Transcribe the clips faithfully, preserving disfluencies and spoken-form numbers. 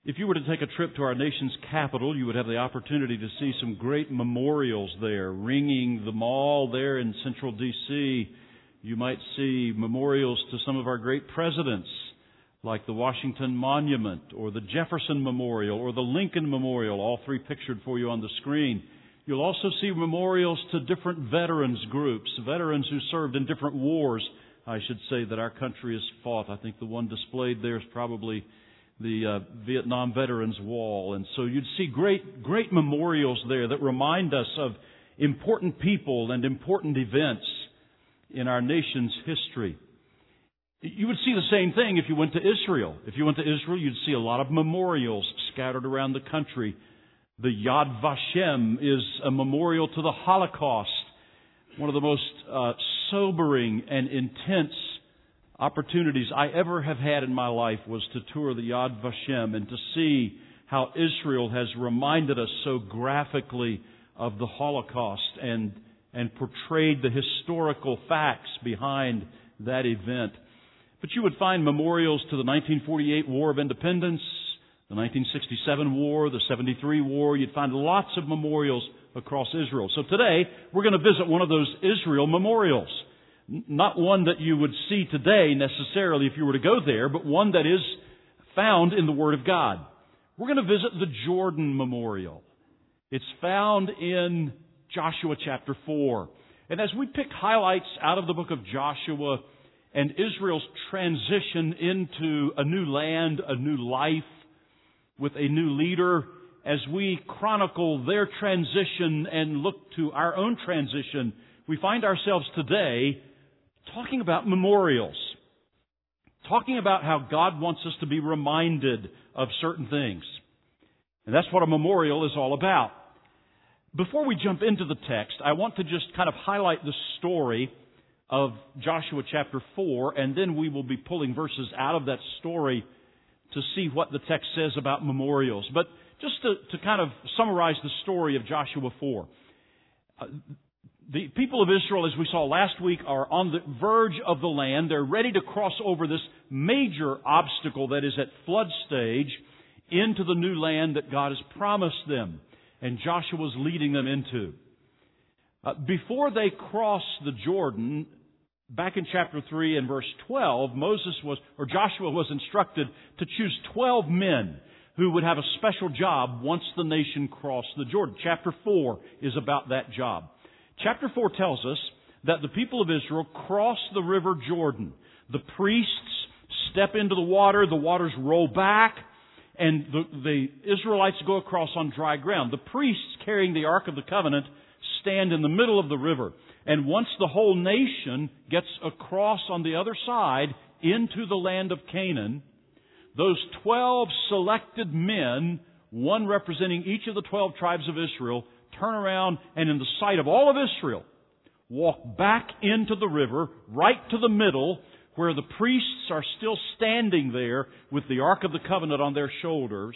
If you were to take a trip to our nation's capital, you would have the opportunity to see some great memorials there, ringing the mall there in central D C You might see memorials to some of our great presidents, like the Washington Monument, or the Jefferson Memorial, or the Lincoln Memorial, all three pictured for you on the screen. You'll also see memorials to different veterans groups, veterans who served in different wars, I should say, that our country has fought. I think the one displayed there is probably the uh, Vietnam Veterans Wall. And so you'd see great, great memorials there that remind us of important people and important events in our nation's history. You would see the same thing if you went to Israel. If you went to Israel, you'd see a lot of memorials scattered around the country. The Yad Vashem is a memorial to the Holocaust. One of the most uh, sobering and intense opportunities I ever have had in my life was to tour the Yad Vashem and to see how Israel has reminded us so graphically of the Holocaust and, and portrayed the historical facts behind that event. But you would find memorials to the nineteen forty-eight War of Independence, the nineteen sixty-seven War, the seventy-three War. You'd find lots of memorials across Israel. So today, we're going to visit one of those Israel memorials. Not one that you would see today necessarily if you were to go there, but one that is found in the Word of God. We're going to visit the Jordan Memorial. It's found in Joshua chapter four. And as we pick highlights out of the book of Joshua and Israel's transition into a new land, a new life, with a new leader, as we chronicle their transition and look to our own transition, we find ourselves today talking about memorials, talking about how God wants us to be reminded of certain things. And that's what a memorial is all about. Before we jump into the text, I want to just kind of highlight the story of Joshua chapter four, and then we will be pulling verses out of that story to see what the text says about memorials. But just to, to kind of summarize the story of Joshua four. Uh, The people of Israel, as we saw last week, are on the verge of the land. They're ready to cross over this major obstacle that is at flood stage into the new land that God has promised them and Joshua's leading them into. Uh, before they cross the Jordan, back in chapter three and verse twelve, Moses was, or Joshua was instructed to choose twelve men who would have a special job once the nation crossed the Jordan. Chapter four is about that job. Chapter four tells us that the people of Israel cross the river Jordan. The priests step into the water, the waters roll back, and the, the Israelites go across on dry ground. The priests carrying the Ark of the Covenant stand in the middle of the river. And once the whole nation gets across on the other side into the land of Canaan, those twelve selected men, one representing each of the twelve tribes of Israel, turn around and in the sight of all of Israel, walk back into the river, right to the middle, where the priests are still standing there with the Ark of the Covenant on their shoulders.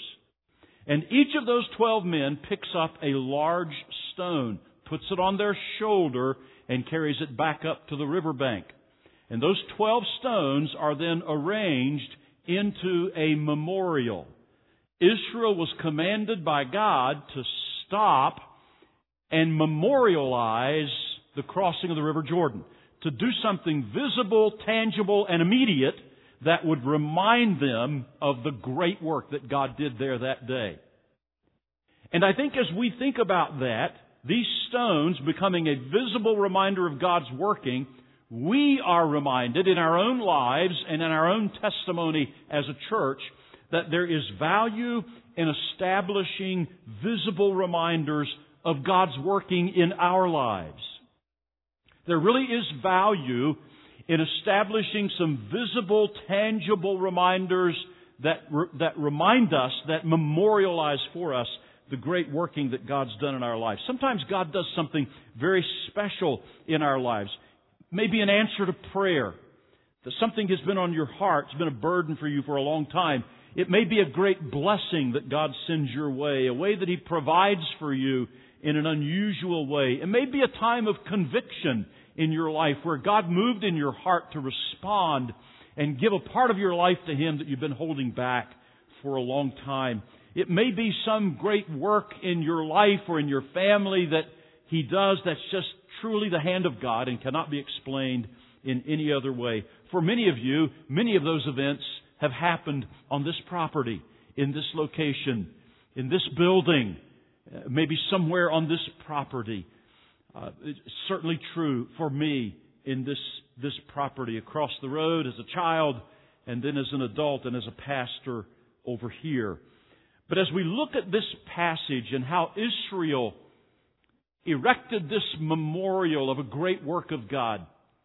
And each of those twelve men picks up a large stone, puts it on their shoulder, and carries it back up to the riverbank. And those twelve stones are then arranged into a memorial. Israel was commanded by God to stop and memorialize the crossing of the River Jordan, to do something visible, tangible, and immediate that would remind them of the great work that God did there that day. And I think as we think about that, these stones becoming a visible reminder of God's working, we are reminded in our own lives and in our own testimony as a church that there is value in establishing visible reminders of God's working in our lives. There really is value in establishing some visible, tangible reminders that, that remind us, that memorialize for us the great working that God's done in our lives. Sometimes God does something very special in our lives. Maybe an answer to prayer. That something has been on your heart, it's been a burden for you for a long time. It may be a great blessing that God sends your way, a way that He provides for you in an unusual way. It may be a time of conviction in your life where God moved in your heart to respond and give a part of your life to Him that you've been holding back for a long time. It may be some great work in your life or in your family that He does that's just truly the hand of God and cannot be explained in any other way. For many of you, many of those events have happened on this property, in this location, in this building, uh, maybe somewhere on this property. Uh, it's certainly true for me in this this property across the road as a child, and then as an adult and as a pastor over here. But as we look at this passage and how Israel erected this memorial of a great work of God,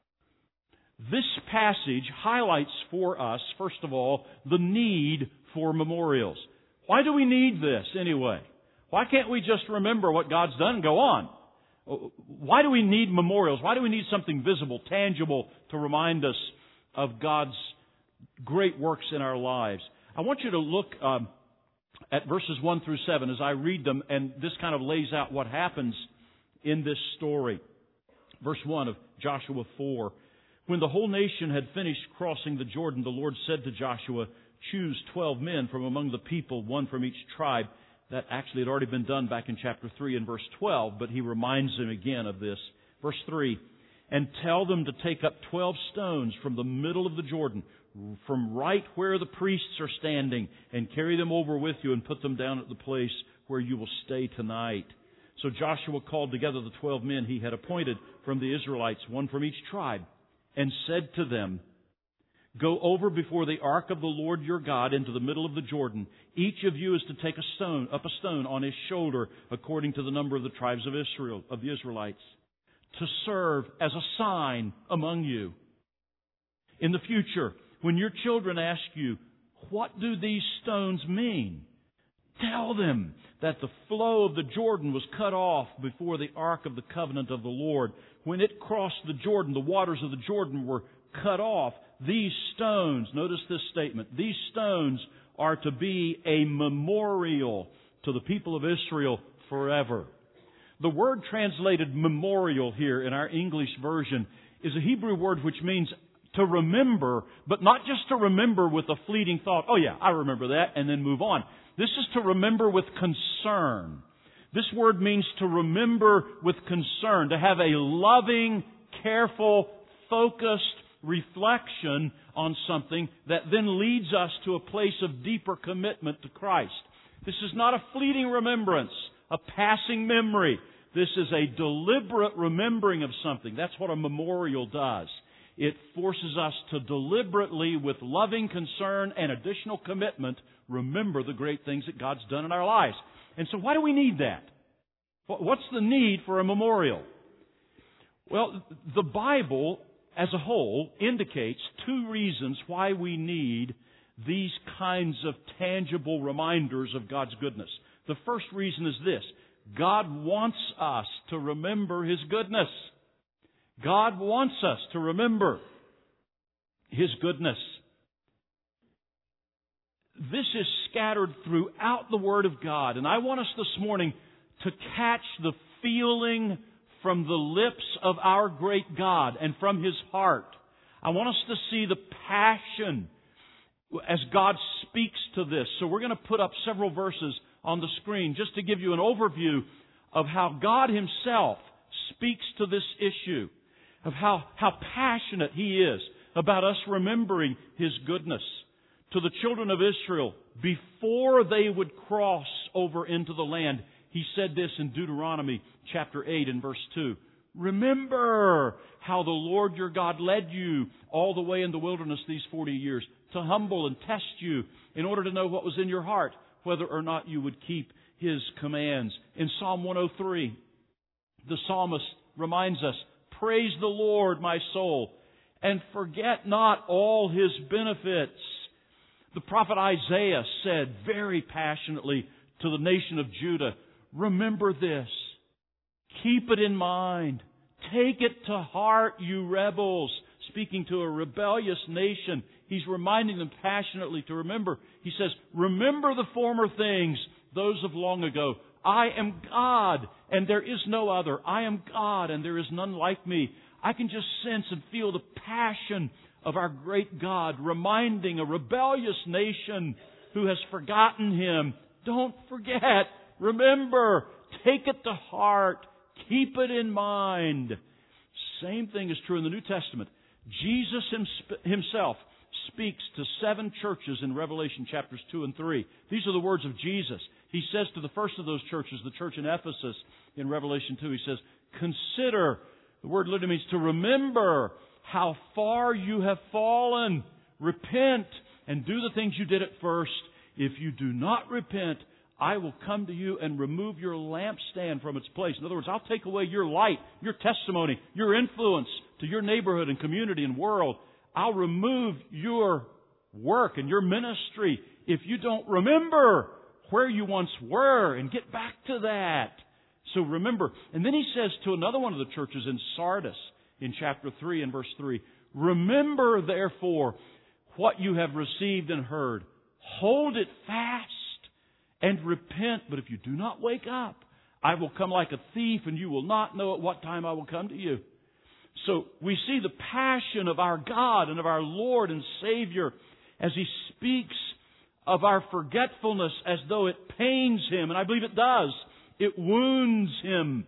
this passage highlights for us, first of all, the need for memorials. Why do we need this anyway? Why can't we just remember what God's done and go on? Why do we need memorials? Why do we need something visible, tangible, to remind us of God's great works in our lives? I want you to look um, at verses one through seven as I read them, and this kind of lays out what happens in this story. Verse one of Joshua four. When the whole nation had finished crossing the Jordan, the Lord said to Joshua, "Choose twelve men from among the people, one from each tribe." That actually had already been done back in chapter three and verse twelve, but he reminds them again of this. Verse three, "And tell them to take up twelve stones from the middle of the Jordan, from right where the priests are standing, and carry them over with you and put them down at the place where you will stay tonight." So Joshua called together the twelve men he had appointed from the Israelites, one from each tribe, and said to them, "Go over before the ark of the Lord your God into the middle of the Jordan. Each of you is to take a stone, up a stone on his shoulder, according to the number of the tribes of Israel, of the Israelites, to serve as a sign among you. In the future, when your children ask you, 'What do these stones mean?' tell them that the flow of the Jordan was cut off before the ark of the covenant of the Lord. When it crossed the Jordan, the waters of the Jordan were cut off. These stones," notice this statement, "these stones are to be a memorial to the people of Israel forever." The word translated memorial here in our English version is a Hebrew word which means to remember, but not just to remember with a fleeting thought, "Oh yeah, I remember that," and then move on. This is to remember with concern. This word means to remember with concern, to have a loving, careful, focused reflection on something that then leads us to a place of deeper commitment to Christ. This is not a fleeting remembrance, a passing memory. This is a deliberate remembering of something. That's what a memorial does. It forces us to deliberately, with loving concern and additional commitment, remember the great things that God's done in our lives. And so why do we need that? What's the need for a memorial? Well, the Bible as a whole indicates two reasons why we need these kinds of tangible reminders of God's goodness. The first reason is this: God wants us to remember His goodness. God wants us to remember His goodness. This is scattered throughout the Word of God, and I want us this morning to catch the feeling from the lips of our great God and from His heart. I want us to see the passion as God speaks to this. So we're going to put up several verses on the screen just to give you an overview of how God Himself speaks to this issue, of how, how passionate He is about us remembering His goodness. To the children of Israel, before they would cross over into the land, He said this in Deuteronomy chapter eight and verse two. "Remember how the Lord your God led you all the way in the wilderness these forty years to humble and test you in order to know what was in your heart, whether or not you would keep His commands." In Psalm one oh three, the psalmist reminds us, "Praise the Lord, my soul, and forget not all His benefits." The prophet Isaiah said very passionately to the nation of Judah, "Remember this. Keep it in mind. Take it to heart, you rebels." Speaking to a rebellious nation, He's reminding them passionately to remember. He says, "Remember the former things, those of long ago. I am God, and there is no other. I am God, and there is none like me." I can just sense and feel the passion of our great God reminding a rebellious nation who has forgotten Him. Don't forget. Remember. Take it to heart. Keep it in mind. Same thing is true in the New Testament. Jesus Himself speaks to seven churches in Revelation chapters two and three. These are the words of Jesus. He says to the first of those churches, the church in Ephesus, in Revelation two, He says, consider, the word literally means to remember how far you have fallen. Repent and do the things you did at first. If you do not repent, I will come to you and remove your lampstand from its place. In other words, I'll take away your light, your testimony, your influence to your neighborhood and community and world. I'll remove your work and your ministry if you don't remember where you once were and get back to that. So remember. And then He says to another one of the churches in Sardis in chapter three and verse three, remember therefore what you have received and heard. Hold it fast and repent. But if you do not wake up, I will come like a thief, and you will not know at what time I will come to you. So we see the passion of our God and of our Lord and Savior as He speaks of our forgetfulness as though it pains Him. And I believe it does. It wounds Him.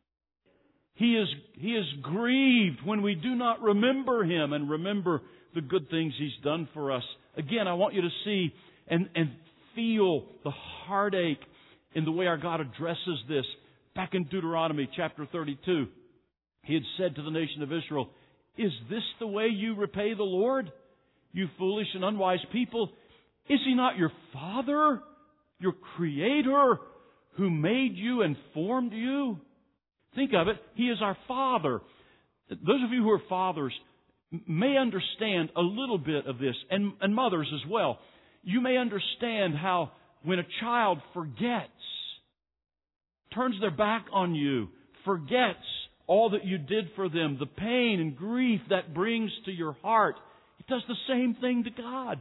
He is, he is grieved when we do not remember Him and remember the good things He's done for us. Again, I want you to see and, and feel the heartache in the way our God addresses this. Back in Deuteronomy chapter thirty-two, He had said to the nation of Israel, is this the way you repay the Lord, you foolish and unwise people? Is He not your Father, your Creator, who made you and formed you? Think of it. He is our Father. Those of you who are fathers may understand a little bit of this, and, and mothers as well. You may understand how when a child forgets, turns their back on you, forgets all that you did for them, the pain and grief that brings to your heart, it does the same thing to God.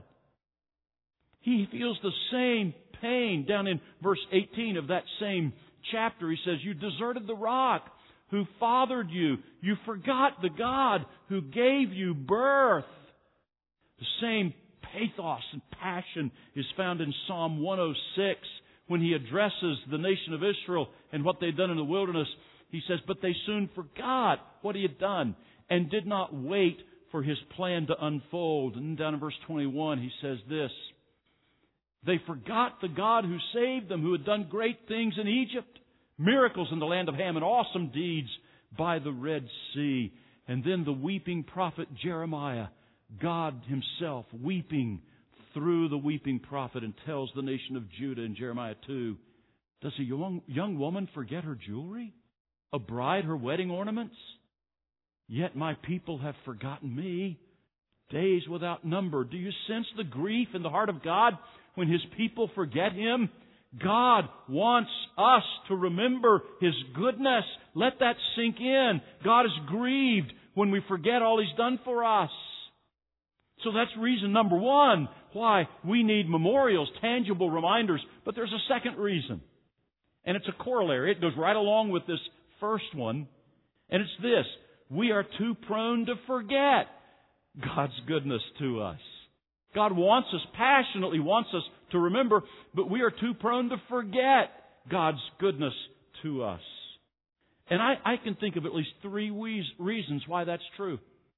He feels the same pain. Down in verse eighteen of that same chapter, He says, you deserted the rock who fathered you. You forgot the God who gave you birth. The same pathos and passion is found in Psalm one oh six when He addresses the nation of Israel and what they'd done in the wilderness. He says, but they soon forgot what He had done and did not wait for His plan to unfold. And down in verse twenty-one, He says this, they forgot the God who saved them, who had done great things in Egypt, miracles in the land of Ham, and awesome deeds by the Red Sea. And then the weeping prophet Jeremiah, God Himself weeping through the weeping prophet, and tells the nation of Judah in Jeremiah two, does a young, young woman forget her jewelry? A bride her wedding ornaments? Yet my people have forgotten me, days without number. Do you sense the grief in the heart of God when His people forget Him? God wants us to remember His goodness. Let that sink in. God is grieved when we forget all He's done for us. So that's reason number one why we need memorials, tangible reminders. But there's a second reason. And it's a corollary. It goes right along with this first one. And it's this. We are too prone to forget God's goodness to us. God wants us, passionately wants us to remember, but we are too prone to forget God's goodness to us. And I, I can think of at least three reasons why that's true.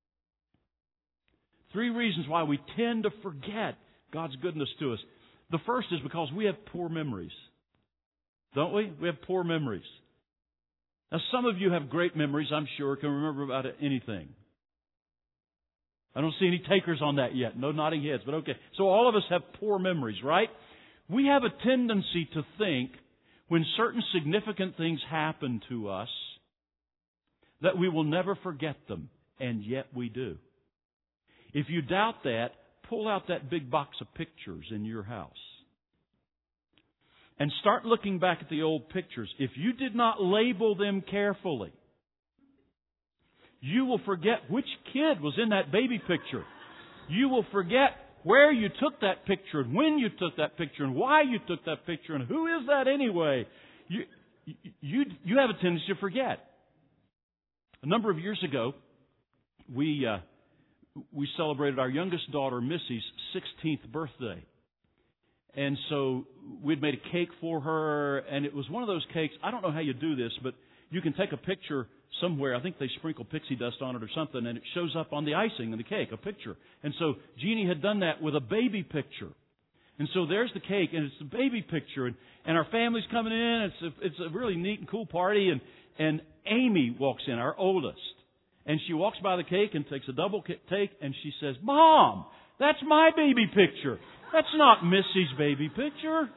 Three reasons why we tend to forget God's goodness to us. The first is because we have poor memories. Don't we? We have poor memories. Now, some of you have great memories, I'm sure, can remember about anything. I don't see any takers on that yet. No nodding heads, but okay. So all of us have poor memories, right? We have a tendency to think when certain significant things happen to us that we will never forget them, and yet we do. If you doubt that, pull out that big box of pictures in your house and start looking back at the old pictures. If you did not label them carefully, you will forget which kid was in that baby picture. You will forget where you took that picture and when you took that picture and why you took that picture and who is that anyway. You, you, you have a tendency to forget. A number of years ago, we, uh, we celebrated our youngest daughter, Missy's sixteenth birthday. And so we'd made a cake for her, and it was one of those cakes. I don't know how you do this, but you can take a picture somewhere. I think they sprinkle pixie dust on it or something, and it shows up on the icing in the cake, a picture. And so Jeannie had done that with a baby picture. And so there's the cake, and it's the baby picture, and, and our family's coming in. It's a, it's a really neat and cool party, and, and Amy walks in, our oldest. And she walks by the cake and takes a double take, and she says, "Mom, that's my baby picture. That's not Missy's baby picture."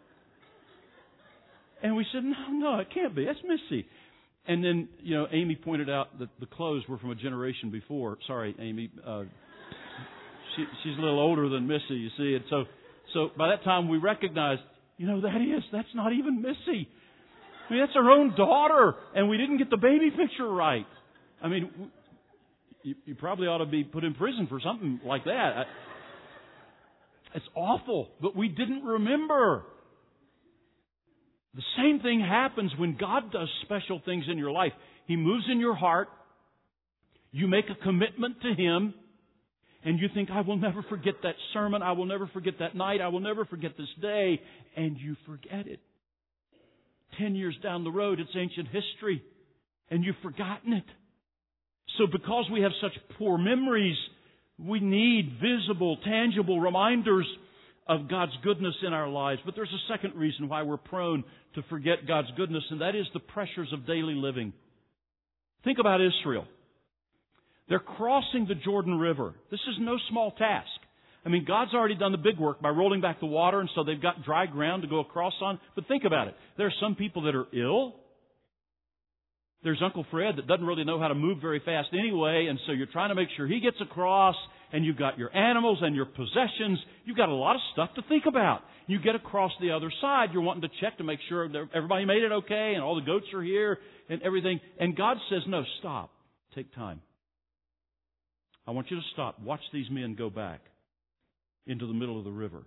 And we said, no, no, it can't be. That's Missy. And then, you know, Amy pointed out that the clothes were from a generation before. Sorry, Amy. Uh, she, she's a little older than Missy, you see. And so, so by that time we recognized, you know, that is, that's not even Missy. I mean, that's our own daughter. And we didn't get the baby picture right. I mean, you, you probably ought to be put in prison for something like that. I, it's awful. But we didn't remember. The same thing happens when God does special things in your life. He moves in your heart. You make a commitment to Him. And you think, I will never forget that sermon. I will never forget that night. I will never forget this day. And you forget it. Ten years down the road, it's ancient history. And you've forgotten it. So because we have such poor memories, we need visible, tangible reminders of God's goodness in our lives. But there's a second reason why we're prone to forget God's goodness, and that is the pressures of daily living. Think about Israel. They're crossing the Jordan River. This is no small task. I mean, God's already done the big work by rolling back the water, and so they've got dry ground to go across on. But think about it. There are some people that are ill. There's Uncle Fred that doesn't really know how to move very fast anyway, and so you're trying to make sure he gets across, and you've got your animals and your possessions. You've got a lot of stuff to think about. You get across the other side, you're wanting to check to make sure that everybody made it okay, and all the goats are here, and everything. And God says, no, stop. Take time. I want you to stop. Watch these men go back into the middle of the river.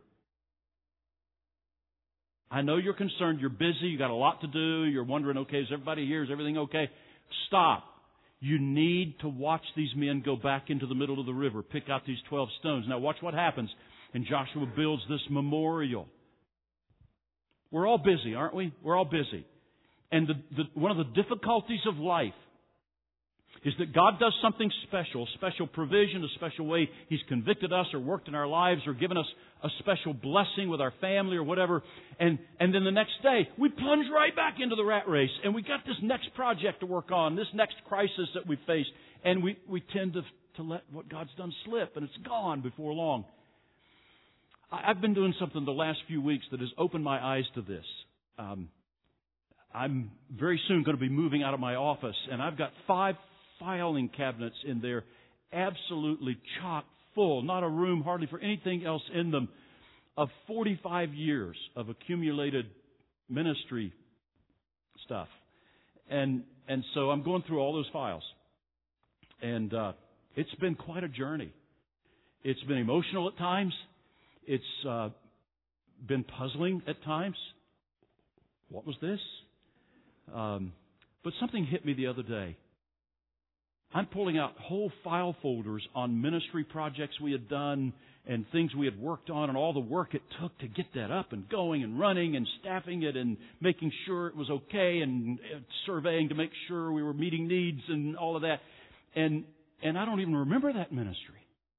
I know you're concerned. You're busy. You've got a lot to do. You're wondering, okay, is everybody here? Is everything okay? Stop. You need to watch these men go back into the middle of the river, pick out these twelve stones. Now watch what happens. And Joshua builds this memorial. We're all busy, aren't we? We're all busy. And the, the, one of the difficulties of life is that God does something special, a special provision, a special way He's convicted us or worked in our lives or given us a special blessing with our family or whatever. And, and then the next day, we plunge right back into the rat race. And we got this next project to work on, this next crisis that we face. And we, we tend to, to let what God's done slip, and it's gone before long. I, I've been doing something the last few weeks that has opened my eyes to this. Um, I'm very soon going to be moving out of my office, and I've got five filing cabinets in there, absolutely chock full, not a room hardly for anything else in them, of forty-five years of accumulated ministry stuff. And and so I'm going through all those files. And uh, it's been quite a journey. It's been emotional at times. It's uh, been puzzling at times. What was this? Um, but something hit me the other day. I'm pulling out whole file folders on ministry projects we had done and things we had worked on and all the work it took to get that up and going and running and staffing it and making sure it was okay and surveying to make sure we were meeting needs and all of that. And and I don't even remember that ministry.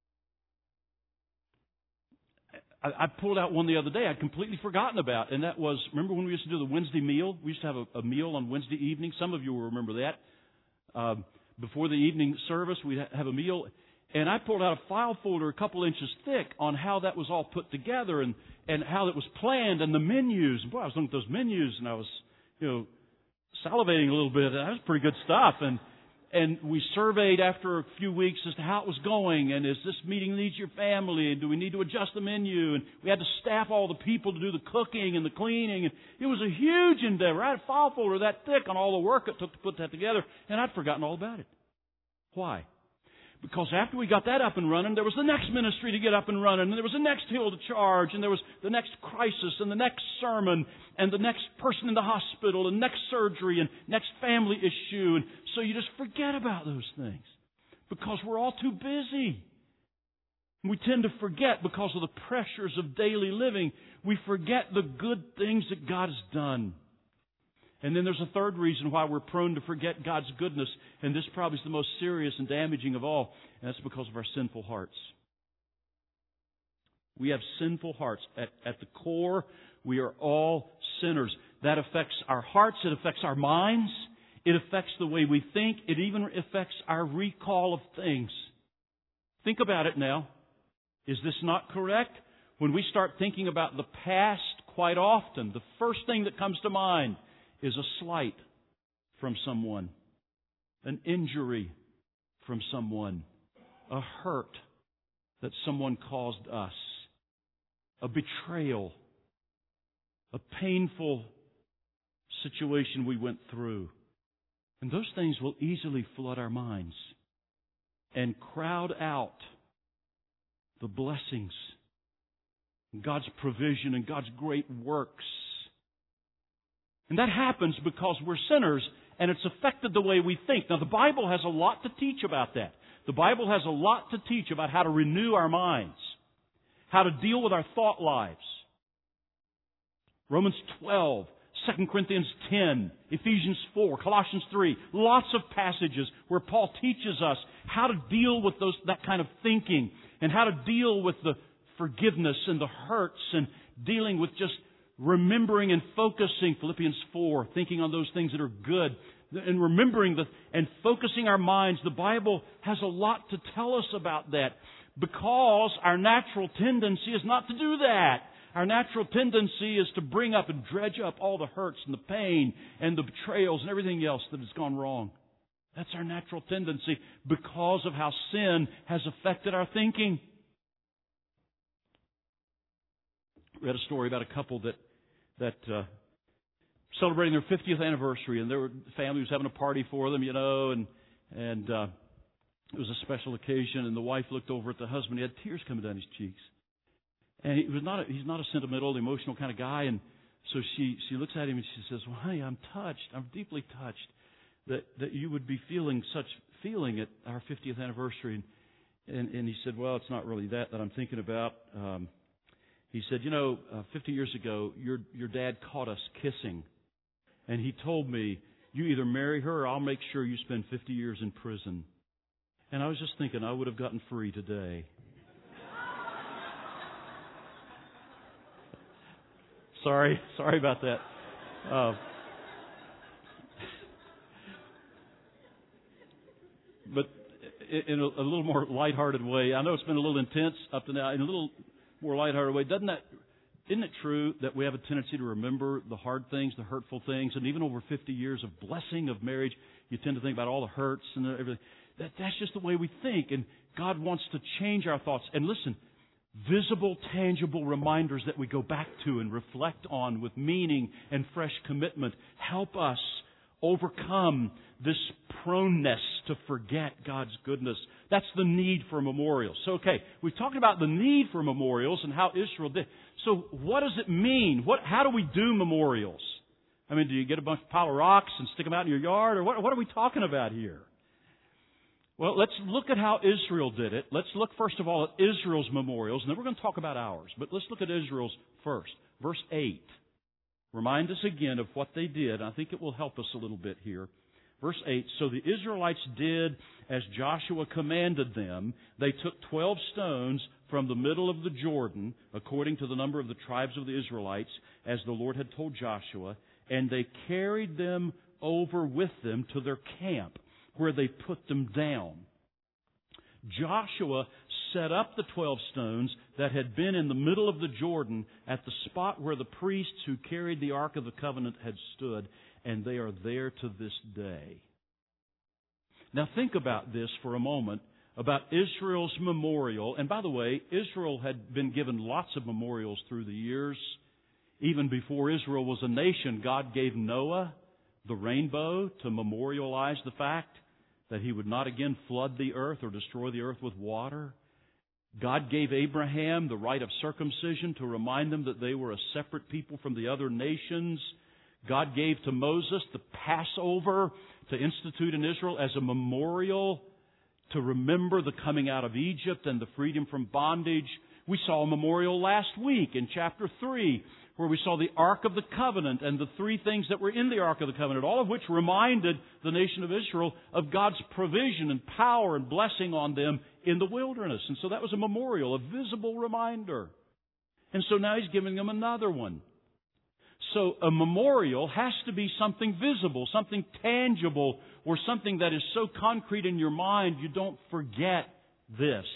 I, I pulled out one the other day I'd completely forgotten about, and that was, remember when we used to do the Wednesday meal? We used to have a, a meal on Wednesday evening. Some of you will remember that. Um, Before the evening service, we'd have a meal. And I pulled out a file folder a couple inches thick on how that was all put together and, and how it was planned and the menus. And boy, I was looking at those menus and I was, you know, salivating a little bit. That was pretty good stuff. And and we surveyed after a few weeks as to how it was going. And is this meeting needs your family? And do we need to adjust the menu? And we had to staff all the people to do the cooking and the cleaning. And it was a huge endeavor. I had a file folder that thick on all the work it took to put that together. And I'd forgotten all about it. Why? Because after we got that up and running, there was the next ministry to get up and running, and there was the next hill to charge, and there was the next crisis, and the next sermon, and the next person in the hospital, and next surgery, and next family issue. And so you just forget about those things because we're all too busy. We tend to forget because of the pressures of daily living. We forget the good things that God has done. And then there's a third reason why we're prone to forget God's goodness. And this probably is the most serious and damaging of all. And that's because of our sinful hearts. We have sinful hearts. At, at the core, we are all sinners. That affects our hearts. It affects our minds. It affects the way we think. It even affects our recall of things. Think about it now. Is this not correct? When we start thinking about the past, quite often, the first thing that comes to mind is a slight from someone, an injury from someone, a hurt that someone caused us, a betrayal, a painful situation we went through. And those things will easily flood our minds and crowd out the blessings, God's provision and God's great works. And that happens because we're sinners and it's affected the way we think. Now the Bible has a lot to teach about that. The Bible has a lot to teach about how to renew our minds, how to deal with our thought lives. Romans twelve, Second Corinthians ten, Ephesians four, Colossians three, lots of passages where Paul teaches us how to deal with those that kind of thinking and how to deal with the forgiveness and the hurts and dealing with just remembering and focusing, Philippians four, thinking on those things that are good and remembering the, and focusing our minds. The Bible has a lot to tell us about that because our natural tendency is not to do that. Our natural tendency is to bring up and dredge up all the hurts and the pain and the betrayals and everything else that has gone wrong. That's our natural tendency because of how sin has affected our thinking. I read a story about a couple that that uh, celebrating their fiftieth anniversary, and their family was having a party for them, you know, and and uh, it was a special occasion. And the wife looked over at the husband; he had tears coming down his cheeks. And he was not a, he's not a sentimental, emotional kind of guy. And so she, she looks at him and she says, well, honey, I'm touched. I'm deeply touched that, that you would be feeling such feeling at our fiftieth anniversary. And, and, and he said, well, it's not really that that I'm thinking about. Um, he said, you know, uh, fifty years ago, your, your dad caught us kissing. And he told me, you either marry her or I'll make sure you spend fifty years in prison. And I was just thinking I would have gotten free today. Sorry, sorry about that. Uh, but in a, a little more lighthearted way, I know it's been a little intense up to now. In a little more lighthearted way, doesn't that? Isn't it true that we have a tendency to remember the hard things, the hurtful things, and even over fifty years of blessing of marriage, you tend to think about all the hurts and everything. That that's just the way we think, and God wants to change our thoughts. And listen. Visible, tangible reminders that we go back to and reflect on with meaning and fresh commitment help us overcome this proneness to forget God's goodness. That's the need for memorials. So, okay, we've talked about the need for memorials and how Israel did. So, what does it mean? What? How do we do memorials? I mean, do you get a bunch of pile of rocks and stick them out in your yard, or what? What are we talking about here? Well, let's look at how Israel did it. Let's look first of all at Israel's memorials, and then we're going to talk about ours. But let's look at Israel's first. Verse eight. Remind us again of what they did. I think it will help us a little bit here. Verse eight. So the Israelites did as Joshua commanded them. They took twelve stones from the middle of the Jordan, according to the number of the tribes of the Israelites, as the Lord had told Joshua, and they carried them over with them to their camp, where they put them down. Joshua set up the twelve stones that had been in the middle of the Jordan at the spot where the priests who carried the Ark of the Covenant had stood, and they are there to this day. Now think about this for a moment, about Israel's memorial. And by the way, Israel had been given lots of memorials through the years. Even before Israel was a nation, God gave Noah the rainbow to memorialize the fact that He would not again flood the earth or destroy the earth with water. God gave Abraham the rite of circumcision to remind them that they were a separate people from the other nations. God gave to Moses the Passover to institute in Israel as a memorial to remember the coming out of Egypt and the freedom from bondage. We saw a memorial last week in chapter three, where we saw the Ark of the Covenant and the three things that were in the Ark of the Covenant, all of which reminded the nation of Israel of God's provision and power and blessing on them in the wilderness. And so that was a memorial, a visible reminder. And so now He's giving them another one. So a memorial has to be something visible, something tangible, or something that is so concrete in your mind you don't forget this.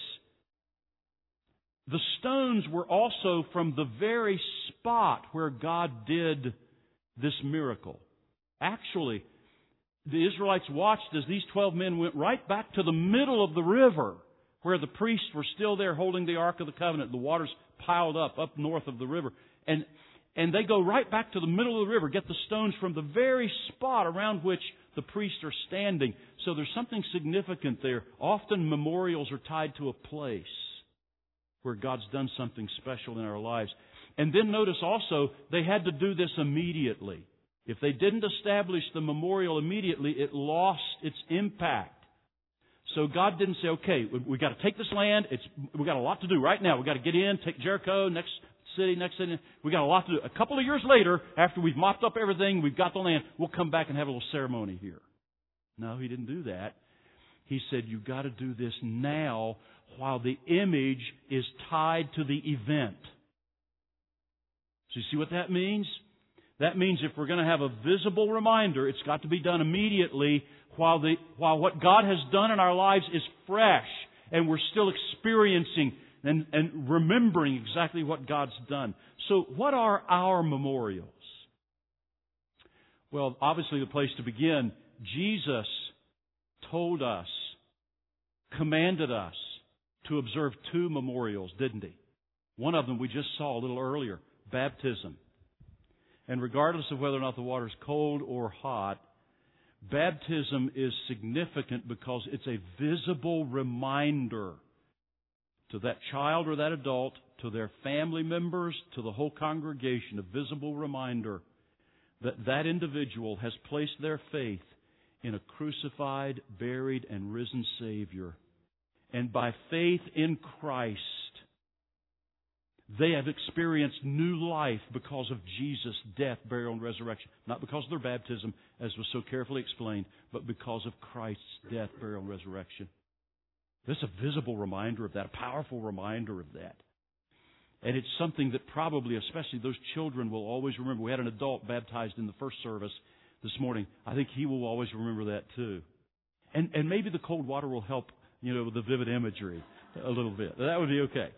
The stones were also from the very spot where God did this miracle. Actually, the Israelites watched as these twelve men went right back to the middle of the river where the priests were still there holding the Ark of the Covenant. The water's piled up, up north of the river. And, and they go right back to the middle of the river, get the stones from the very spot around which the priests are standing. So there's something significant there. Often memorials are tied to a place where God's done something special in our lives. And then notice also, they had to do this immediately. If they didn't establish the memorial immediately, it lost its impact. So God didn't say, okay, we've got to take this land. It's, we've got a lot to do right now. We've got to get in, take Jericho, next city, next city. We've got a lot to do. A couple of years later, after we've mopped up everything, we've got the land, we'll come back and have a little ceremony here. No, He didn't do that. He said, you've got to do this now while the image is tied to the event. So you see what that means? That means if we're going to have a visible reminder, it's got to be done immediately while the while what God has done in our lives is fresh and we're still experiencing and, and remembering exactly what God's done. So what are our memorials? Well, obviously the place to begin, Jesus told us, commanded us to observe two memorials, didn't He? One of them we just saw a little earlier, baptism. And regardless of whether or not the water is cold or hot, baptism is significant because it's a visible reminder to that child or that adult, to their family members, to the whole congregation, a visible reminder that that individual has placed their faith in a crucified, buried, and risen Savior. And by faith in Christ, they have experienced new life because of Jesus' death, burial, and resurrection. Not because of their baptism, as was so carefully explained, but because of Christ's death, burial, and resurrection. This is a visible reminder of that, a powerful reminder of that. And it's something that probably, especially those children, will always remember. We had an adult baptized in the first service this morning. I think he will always remember that too. And, and maybe the cold water will help, you know, with the vivid imagery a little bit. That would be okay.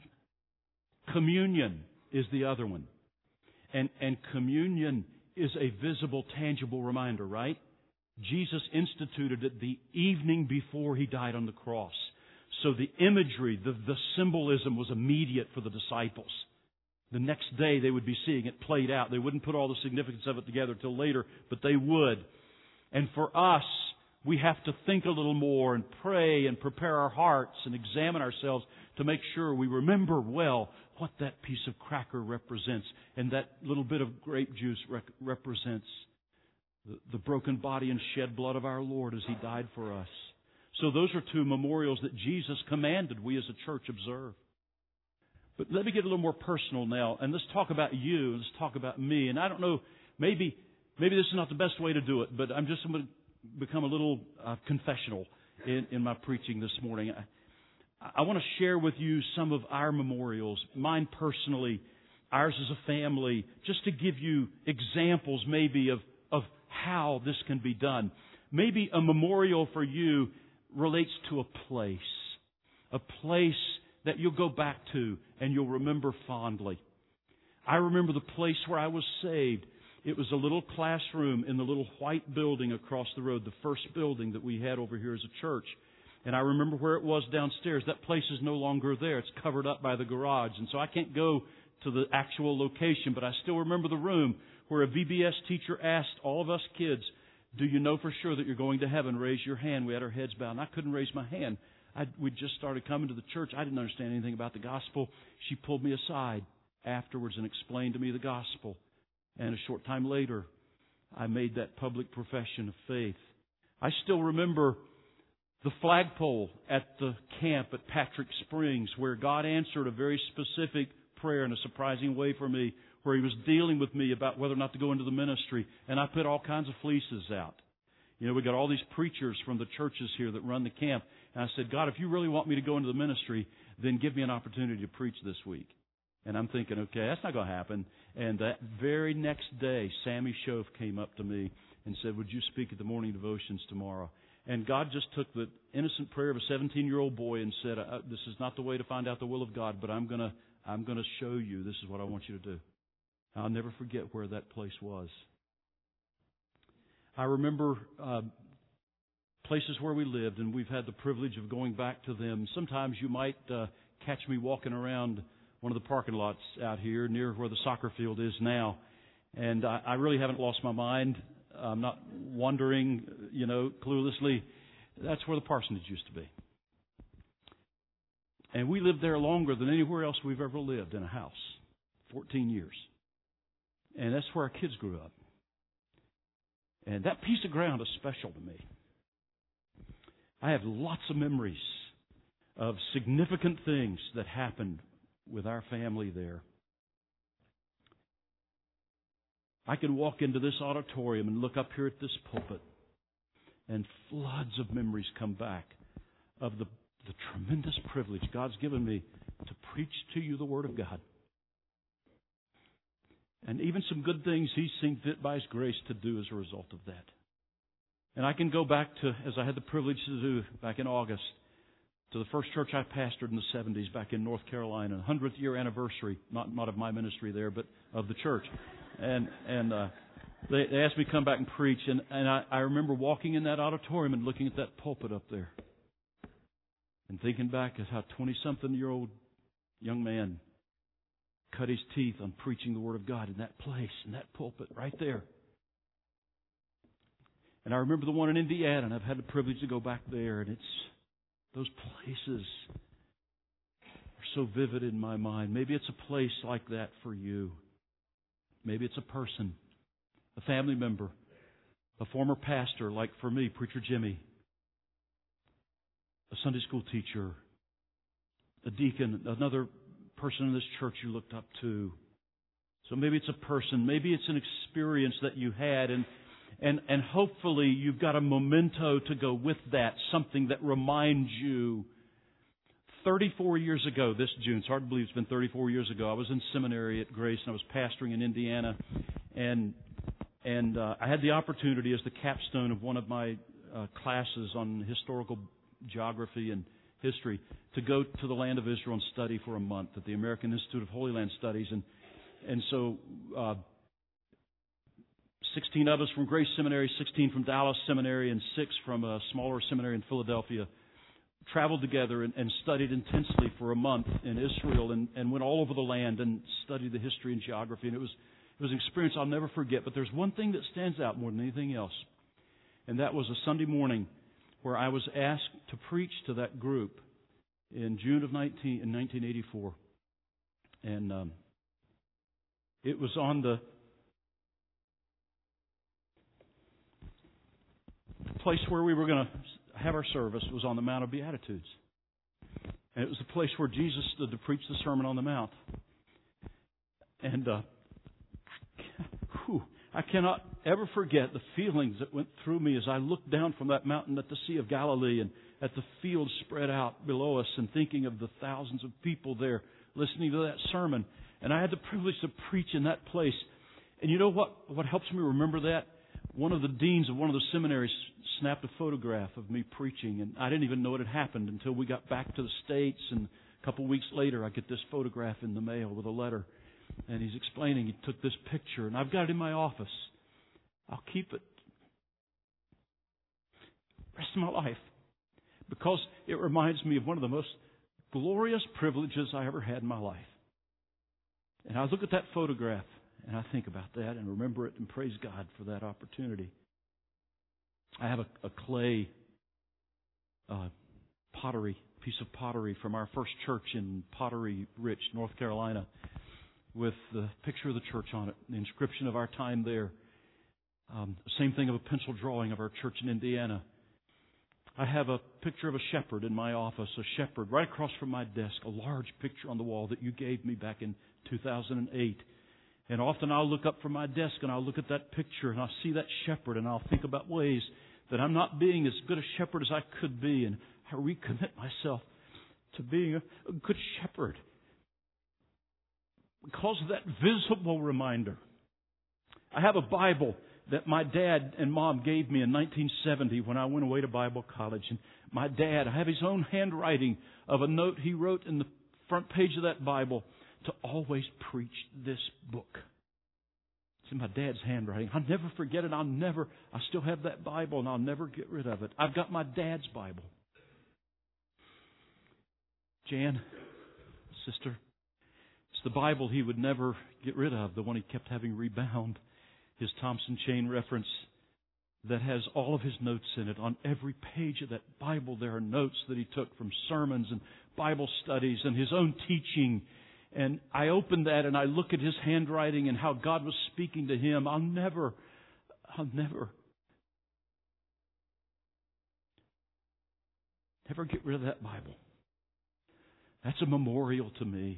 Communion is the other one. And, and communion is a visible, tangible reminder, right? Jesus instituted it the evening before He died on the cross. So the imagery, the, the symbolism was immediate for the disciples. The next day they would be seeing it played out. They wouldn't put all the significance of it together till later, but they would. And for us, we have to think a little more and pray and prepare our hearts and examine ourselves to make sure we remember well what that piece of cracker represents and that little bit of grape juice rec- represents the, the broken body and shed blood of our Lord as He died for us. So those are two memorials that Jesus commanded we as a church observe. But let me get a little more personal now, and let's talk about you, and let's talk about me. And I don't know, maybe maybe this is not the best way to do it, but I'm just going to become a little uh, confessional in, in my preaching this morning. I, I want to share with you some of our memorials, mine personally, ours as a family, just to give you examples maybe of, of how this can be done. Maybe a memorial for you relates to a place, a place that you'll go back to and you'll remember fondly. I remember the place where I was saved. It was a little classroom in the little white building across the road, the first building that we had over here as a church. And I remember where it was downstairs. That place is no longer there. It's covered up by the garage. And so I can't go to the actual location, but I still remember the room where a V B S teacher asked all of us kids, do you know for sure that you're going to heaven? Raise your hand. We had our heads bowed, and I couldn't raise my hand. I, we just started coming to the church. I didn't understand anything about the gospel. She pulled me aside afterwards and explained to me the gospel. And a short time later, I made that public profession of faith. I still remember The flagpole at the camp at Patrick Springs, where God answered a very specific prayer in a surprising way for me, where He was dealing with me about whether or not to go into the ministry. And I put all kinds of fleeces out. You know, we got all these preachers from the churches here that run the camp. And I said, God, if you really want me to go into the ministry, then give me an opportunity to preach this week. And I'm thinking, okay, that's not going to happen. And that very next day, Sammy Shove came up to me and said, would you speak at the morning devotions tomorrow? And God just took the innocent prayer of a seventeen-year-old boy and said, this is not the way to find out the will of God, but I'm going to I'm going to show you this is what I want you to do. I'll never forget where that place was. I remember uh, places where we lived, and we've had the privilege of going back to them. Sometimes you might uh, catch me walking around one of the parking lots out here near where the soccer field is now. And I, I really haven't lost my mind. I'm not wandering, you know, cluelessly. That's where the parsonage used to be. And we lived there longer than anywhere else we've ever lived in a house. fourteen years. And that's where our kids grew up. And that piece of ground is special to me. I have lots of memories of significant things that happened with our family there. I can walk into this auditorium and look up here at this pulpit, and floods of memories come back of the, the tremendous privilege God's given me to preach to you the Word of God. And even some good things He's seen fit by His grace to do as a result of that. And I can go back to, as I had the privilege to do back in August, to the first church I pastored in the seventies back in North Carolina, hundredth year anniversary, not not of my ministry there, but of the church. And and uh, they, they asked me to come back and preach, and, and I, I remember walking in that auditorium and looking at that pulpit up there and thinking back as how twenty-something-year-old young man cut his teeth on preaching the Word of God in that place, in that pulpit right there. And I remember the one in Indiana, and I've had the privilege to go back there, and it's those places are so vivid in my mind. Maybe it's a place like that for you. Maybe it's a person, a family member, a former pastor, like for me, Preacher Jimmy, a Sunday school teacher, a deacon, another person in this church you looked up to. So maybe it's a person, maybe it's an experience that you had, and and and hopefully you've got a memento to go with that, something that reminds you. thirty-four years ago, this June, it's hard to believe it's been thirty-four years ago, I was in seminary at Grace, and I was pastoring in Indiana, and and uh, I had the opportunity as the capstone of one of my uh, classes on historical geography and history to go to the land of Israel and study for a month at the American Institute of Holy Land Studies. And and so uh, sixteen of us from Grace Seminary, sixteen from Dallas Seminary, and six from a smaller seminary in Philadelphia traveled together and, and studied intensely for a month in Israel, and, and went all over the land and studied the history and geography. And it was it was an experience I'll never forget. But there's one thing that stands out more than anything else, and that was a Sunday morning where I was asked to preach to that group in June of nineteen, in nineteen eighty-four. And um, it was on the place where we were going to have our service was on the Mount of Beatitudes. And it was the place where Jesus stood to preach the Sermon on the Mount. And uh, whew, I cannot ever forget the feelings that went through me as I looked down from that mountain at the Sea of Galilee and at the fields spread out below us, and thinking of the thousands of people there listening to that sermon. And I had the privilege to preach in that place. And you know what, what helps me remember that? One of the deans of one of the seminaries snapped a photograph of me preaching, and I didn't even know it had happened until we got back to the States, and a couple of weeks later I get this photograph in the mail with a letter, and he's explaining he took this picture, and I've got it in my office. I'll keep it the rest of my life because it reminds me of one of the most glorious privileges I ever had in my life. And I look at that photograph and I think about that and remember it and praise God for that opportunity. I have a, a clay uh, pottery, piece of pottery from our first church in Pottery Rich, North Carolina, with the picture of the church on it, the inscription of our time there. Um, same thing of a pencil drawing of our church in Indiana. I have a picture of a shepherd in my office, a shepherd right across from my desk, a large picture on the wall that you gave me back in two thousand eight. And often I'll look up from my desk and I'll look at that picture and I'll see that shepherd and I'll think about ways that I'm not being as good a shepherd as I could be, and I recommit myself to being a, a good shepherd because of that visible reminder. I have a Bible that my dad and mom gave me in nineteen seventy when I went away to Bible college. And my dad, I have his own handwriting of a note he wrote in the front page of that Bible to always preach this book. It's in my dad's handwriting. I'll never forget it. I'll never, I still have that Bible and I'll never get rid of it. I've got my dad's Bible. Jan, sister, it's the Bible he would never get rid of, the one he kept having rebound. His Thompson Chain reference that has all of his notes in it. On every page of that Bible there are notes that he took from sermons and Bible studies and his own teaching. And I open that and I look at his handwriting and how God was speaking to him. I'll never, I'll never, never get rid of that Bible. That's a memorial to me.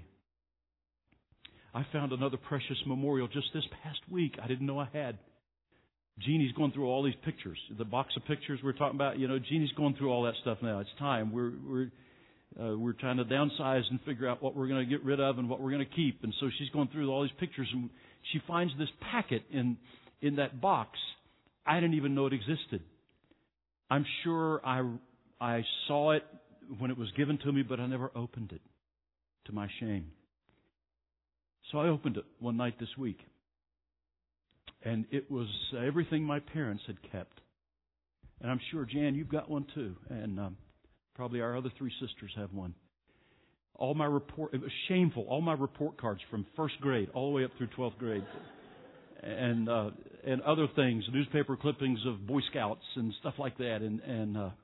I found another precious memorial just this past week I didn't know I had. Jeannie's going through all these pictures. The box of pictures we're talking about, you know, Jeannie's going through all that stuff now. It's time. We're we're uh, we're trying to downsize and figure out what we're going to get rid of and what we're going to keep. And so she's going through all these pictures, and she finds this packet in in that box. I didn't even know it existed. I'm sure I I saw it when it was given to me, but I never opened it, to my shame. So I opened it one night this week. And it was everything my parents had kept. And I'm sure, Jan, you've got one too. And um, probably our other three sisters have one. All my report, it was shameful, all my report cards from first grade all the way up through twelfth grade. And uh, and other things, newspaper clippings of Boy Scouts and stuff like that. And, and uh,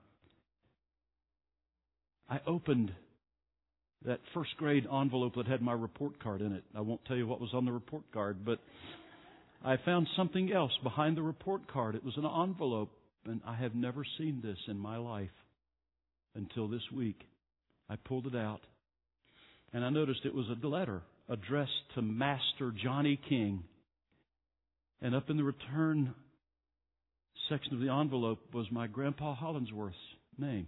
I opened that first grade envelope that had my report card in it. I won't tell you what was on the report card, but I found something else behind the report card. It was an envelope, and I have never seen this in my life until this week. I pulled it out, and I noticed it was a letter addressed to Master Johnny King. And up in the return section of the envelope was my Grandpa Hollingsworth's name.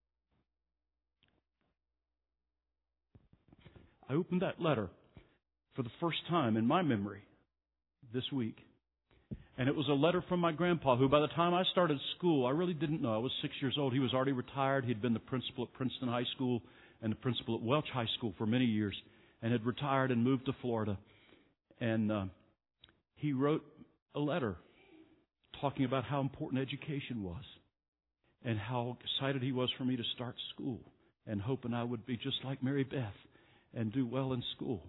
I opened that letter for the first time in my memory this week. And it was a letter from my grandpa, who by the time I started school, I really didn't know. I was six years old. He was already retired. He'd been the principal at Princeton High School and the principal at Welch High School for many years, and had retired and moved to Florida. And uh, he wrote a letter talking about how important education was and how excited he was for me to start school and hoping I would be just like Mary Beth and do well in school.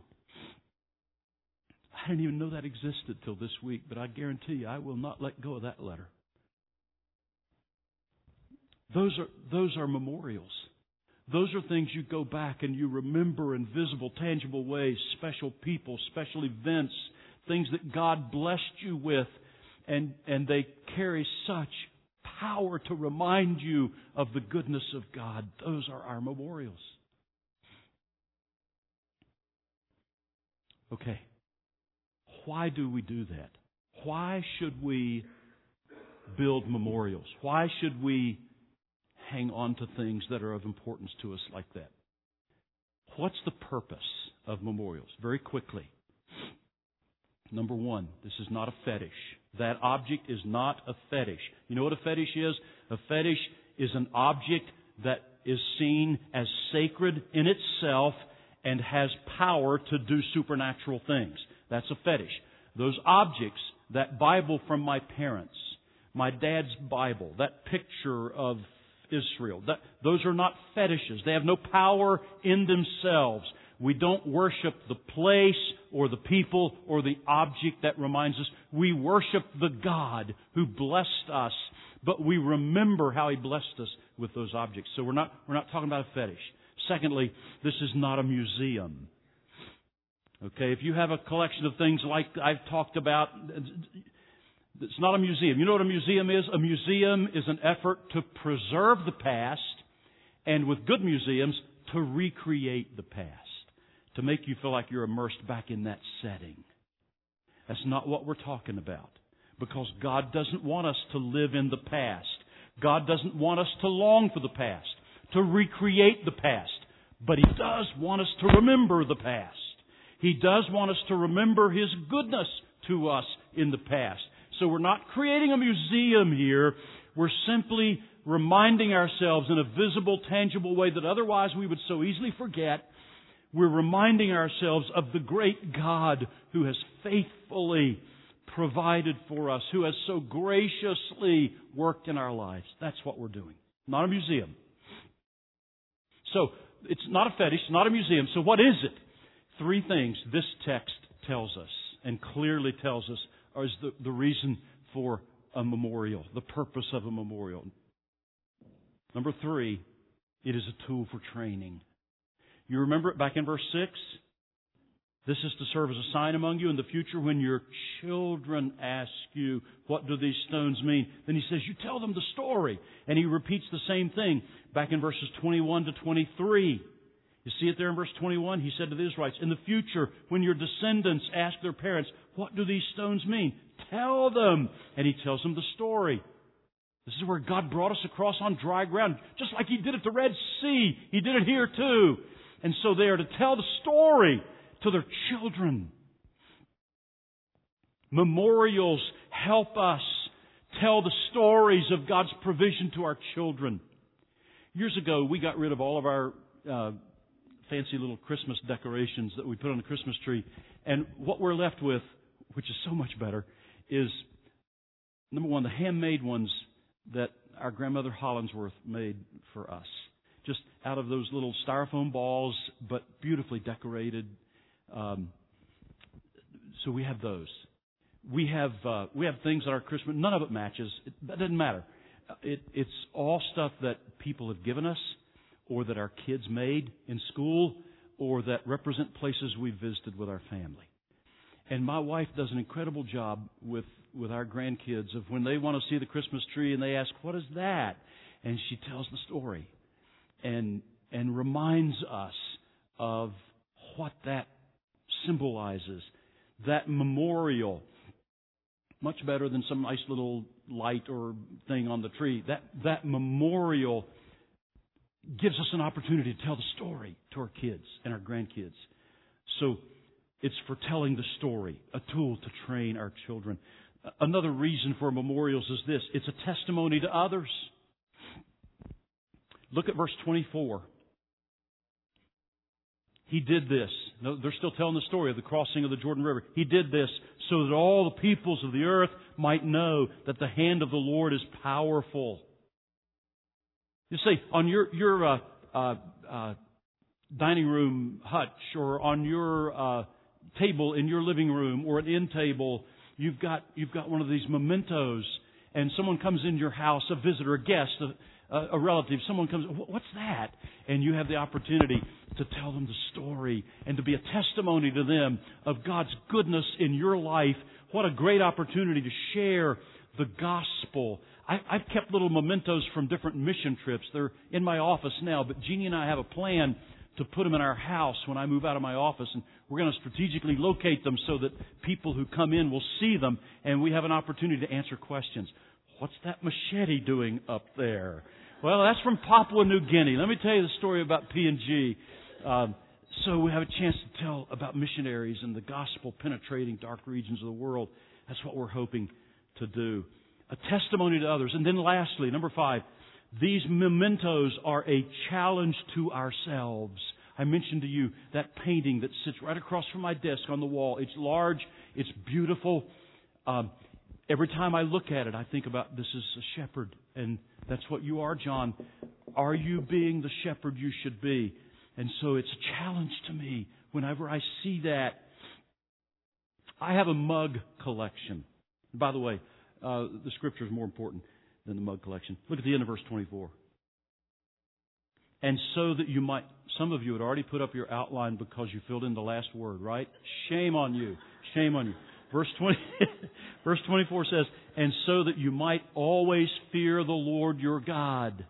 I didn't even know that existed till this week, but I guarantee you I will not let go of that letter. Those are those are memorials. Those are things you go back and you remember in visible, tangible ways, special people, special events, things that God blessed you with, and, and they carry such power to remind you of the goodness of God. Those are our memorials. Okay. Why do we do that? Why should we build memorials? Why should we hang on to things that are of importance to us like that? What's the purpose of memorials? Very quickly. Number one, this is not a fetish. That object is not a fetish. You know what a fetish is? A fetish is an object that is seen as sacred in itself and has power to do supernatural things. That's a fetish. Those objects, that Bible from my parents, my dad's Bible, that picture of Israel, that, those are not fetishes. They have no power in themselves. We don't worship the place or the people or the object that reminds us. We worship the God who blessed us, but we remember how He blessed us with those objects. So we're not, we're not talking about a fetish. Secondly, this is not a museum. Okay, if you have a collection of things like I've talked about, It's not a museum. You know what a museum is? A museum is an effort to preserve the past, and with good museums, to recreate the past, to make you feel like you're immersed back in that setting. That's not what we're talking about, because God doesn't want us to live in the past. God doesn't want us to long for the past, to recreate the past, but He does want us to remember the past. He does want us to remember His goodness to us in the past. So we're not creating a museum here. We're simply reminding ourselves in a visible, tangible way that otherwise we would so easily forget. We're reminding ourselves of the great God who has faithfully provided for us, who has so graciously worked in our lives. That's what we're doing. Not a museum. So, it's not a fetish, not a museum. So what is it? Three things this text tells us and clearly tells us is the, the reason for a memorial, the purpose of a memorial. Number three, it is a tool for training. You remember it back in verse six? This is to serve as a sign among you in the future when your children ask you, what do these stones mean? Then he says, you tell them the story. And he repeats the same thing back in verses twenty-one to twenty-three. You see it there in verse twenty-one? He said to the Israelites, in the future, when your descendants ask their parents, what do these stones mean? Tell them. And he tells them the story. This is where God brought us across on dry ground, just like He did at the Red Sea. He did it here too. And so they are to tell the story to their children. Memorials help us tell the stories of God's provision to our children. Years ago, we got rid of all of our uh, fancy little Christmas decorations that we put on the Christmas tree. And what we're left with, which is so much better, is, number one, the handmade ones that our grandmother Hollingsworth made for us. Just out of those little styrofoam balls, but beautifully decorated. Um, so we have those. We have uh, we have things at our Christmas. None of it matches. It, that doesn't matter. It, it's all stuff that people have given us, or that our kids made in school, or that represent places we visited with our family. And my wife does an incredible job with, with our grandkids of when they want to see the Christmas tree and they ask, what is that? And she tells the story and and reminds us of what that symbolizes. That memorial, much better than some nice little light or thing on the tree. That that memorial gives us an opportunity to tell the story to our kids and our grandkids. So it's for telling the story, a tool to train our children. Another reason for memorials is this. It's a testimony to others. Look at verse twenty-four. He did this. No, they're still telling the story of the crossing of the Jordan River. He did this so that all the peoples of the earth might know that the hand of the Lord is powerful. You see, on your your uh, uh, uh, dining room hutch, or on your uh, table in your living room, or an end table, you've got you've got one of these mementos, and someone comes in your house, a visitor, a guest, a, a relative, someone comes, what's that? And you have the opportunity to tell them the story and to be a testimony to them of God's goodness in your life. What a great opportunity to share the gospel. I, I've kept little mementos from different mission trips. They're in my office now, but Jeannie and I have a plan to put them in our house when I move out of my office, and we're going to strategically locate them so that people who come in will see them, and we have an opportunity to answer questions. What's that machete doing up there? Well, that's from Papua New Guinea. Let me tell you the story about P and G. Um, so we have a chance to tell about missionaries and the gospel penetrating dark regions of the world. That's what we're hoping to do. A testimony to others. And then lastly, number five, these mementos are a challenge to ourselves. I mentioned to you that painting that sits right across from my desk on the wall. It's large. It's beautiful. Um, every time I look at it, I think about this is a shepherd. And that's what you are, John. Are you being the shepherd you should be? And so it's a challenge to me whenever I see that. I have a mug collection. By the way, uh, the Scripture is more important than the mug collection. Look at the end of verse twenty-four. And so that you might, some of you had already put up your outline because you filled in the last word, right? Shame on you. Shame on you. Verse twenty, Verse twenty-four says, and so that you might always fear the Lord your God.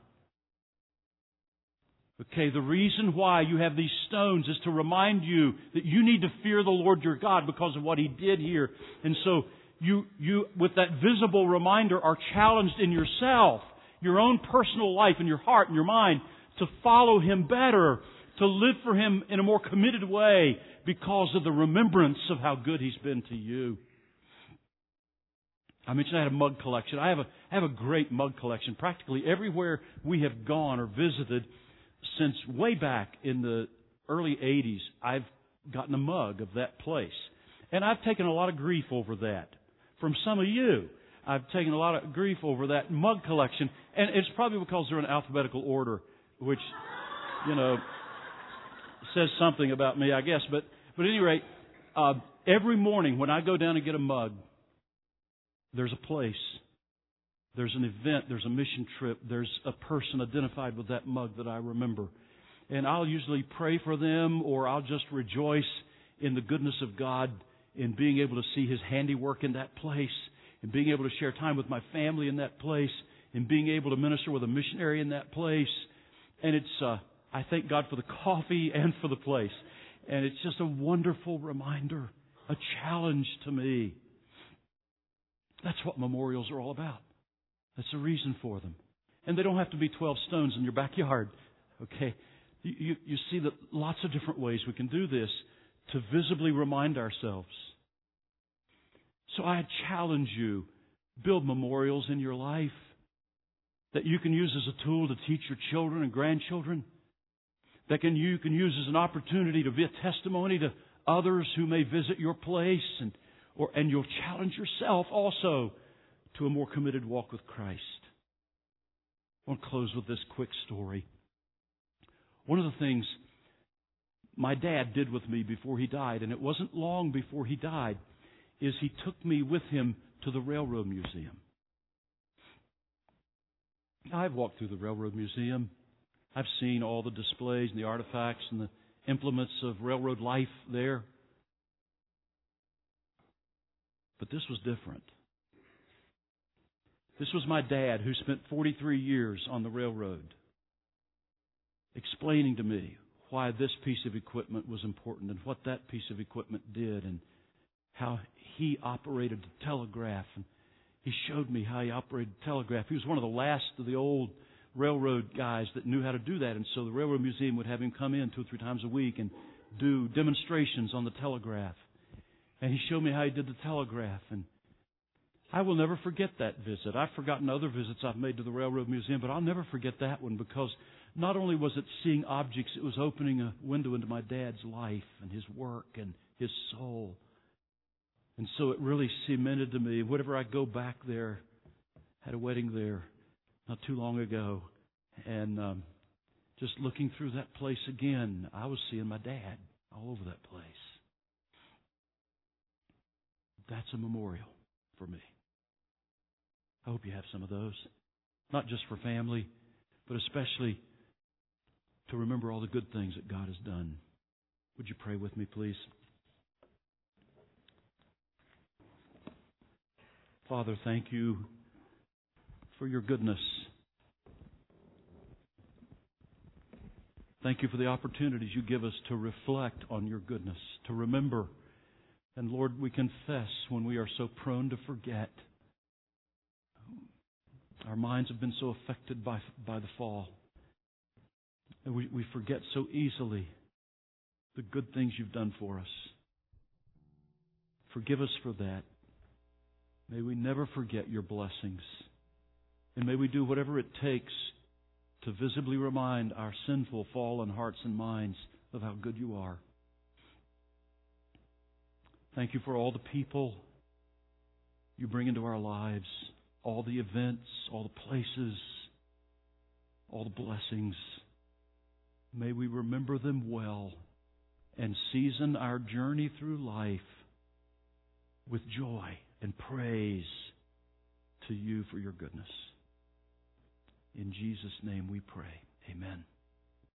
Okay, the reason why you have these stones is to remind you that you need to fear the Lord your God because of what He did here. And so you, you, with that visible reminder, are challenged in yourself, your own personal life, in your heart and your mind, to follow Him better, to live for Him in a more committed way because of the remembrance of how good He's been to you. I mentioned I had a mug collection. I have a, I have a great mug collection. Practically everywhere we have gone or visited since way back in the early eighties, I've gotten a mug of that place. And I've taken a lot of grief over that from some of you. I've taken a lot of grief over that mug collection. And it's probably because they're in alphabetical order, which, you know, says something about me, I guess. But, but at any rate, uh, every morning when I go down and get a mug, there's a place. There's an event, there's a mission trip, there's a person identified with that mug that I remember. And I'll usually pray for them, or I'll just rejoice in the goodness of God in being able to see His handiwork in that place, and being able to share time with my family in that place, and being able to minister with a missionary in that place. And it's, uh, I thank God for the coffee and for the place. And it's just a wonderful reminder, a challenge to me. That's what memorials are all about. That's the reason for them. And they don't have to be twelve stones in your backyard. Okay? You, you, you see that lots of different ways we can do this to visibly remind ourselves. So I challenge you, build memorials in your life that you can use as a tool to teach your children and grandchildren, that can you can use as an opportunity to be a testimony to others who may visit your place, and or and you'll challenge yourself also to a more committed walk with Christ. I want to close with this quick story. One of the things my dad did with me before he died, and it wasn't long before he died, is he took me with him to the Railroad Museum. I've walked through the Railroad Museum. I've seen all the displays and the artifacts and the implements of railroad life there. But this was different. This was my dad, who spent forty-three years on the railroad, explaining to me why this piece of equipment was important and what that piece of equipment did, and how he operated the telegraph. And he showed me how he operated the telegraph. He was one of the last of the old railroad guys that knew how to do that. And so the Railroad Museum would have him come in two or three times a week and do demonstrations on the telegraph. And he showed me how he did the telegraph. And I will never forget that visit. I've forgotten other visits I've made to the Railroad Museum, but I'll never forget that one, because not only was it seeing objects, it was opening a window into my dad's life and his work and his soul. And so it really cemented to me, whenever I go back there, had a wedding there not too long ago, and um, just looking through that place again, I was seeing my dad all over that place. That's a memorial for me. I hope you have some of those. Not just for family, but especially to remember all the good things that God has done. Would you pray with me, please? Father, thank you for your goodness. Thank you for the opportunities you give us to reflect on your goodness, to remember. And Lord, we confess when we are so prone to forget. Our minds have been so affected by, by the fall. And we, we forget so easily the good things you've done for us. Forgive us for that. May we never forget your blessings. And may we do whatever it takes to visibly remind our sinful, fallen hearts and minds of how good you are. Thank you for all the people you bring into our lives, all the events, all the places, all the blessings. May we remember them well and season our journey through life with joy and praise to you for your goodness. In Jesus' name we pray. Amen.